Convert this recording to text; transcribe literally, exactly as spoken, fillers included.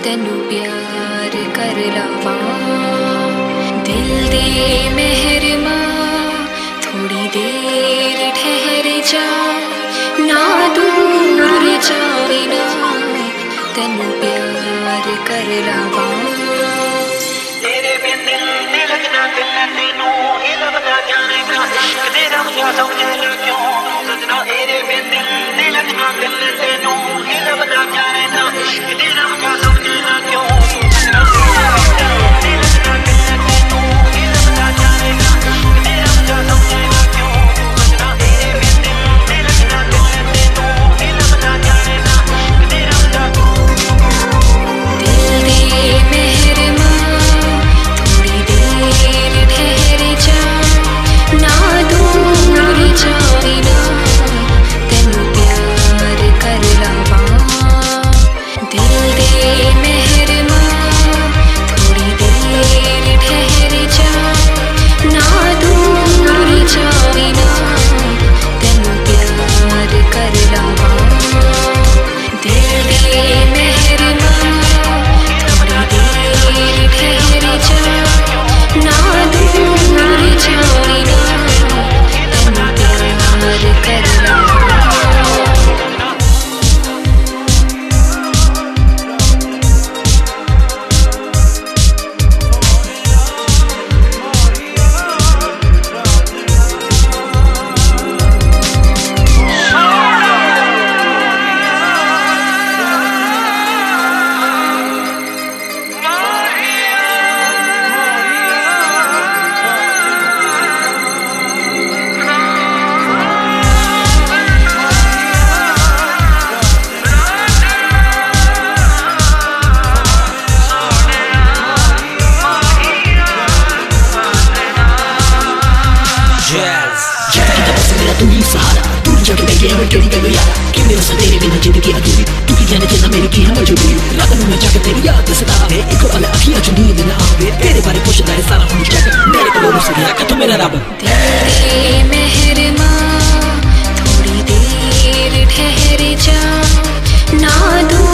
तेनू प्यार कर लवा। दिल दे मेहरमा थोड़ी देर ठहर जा, ना दूर जावे ना, तेनू प्यार कर लवा। तेरे बिन दिल ने लगना दिल तेनू ही लगदा जाएगा, तेरा मुझे समझे क्यों सजना। तेरे बिन दिल ने लगना दिल तेनू ही लगदा जाएगा, तेरा मुझे समझे क्यों सजना। तेरे बिन दिल ने लगना दिल तेनू ही लगदा जाएगा, तेरा मुझे समझे क्यों सजना। तेरे बिन दिल ने लगना दिल तेनू ही लगदा जाएगा, तेरा मुझे दिल दे मेहरमा थोड़ी देर ठहर जा, ना दूर जावे ना, तेनू प्यार कर लवा। दिल दे मेहरमा थोड़ी देर ठहर जा, ना दूर जावे ना, तेनू प्यार कर लवा। दिल दे मेहरमा थोड़ी देर ठहर जा, ना दूर जावे ना, तेनू प्यार कर लवा। तू ही सहारा, दूर जाके मैं गया मैं तेरी गलो यारा, कि मेरे से तेरे बिना जिंदगी अधूरी, तू ही जाने जितना मेरी की है मजबूरी। रात में जाके तेरी याद सतावे, एक पल अखियां जो नींद ना आवे, तेरे बारे पूछता है सारा हम जाके, मेरे को से गया तू मेरा रब। तेरे मेहरमा थोड़ी देर ठहर जा, ना दूर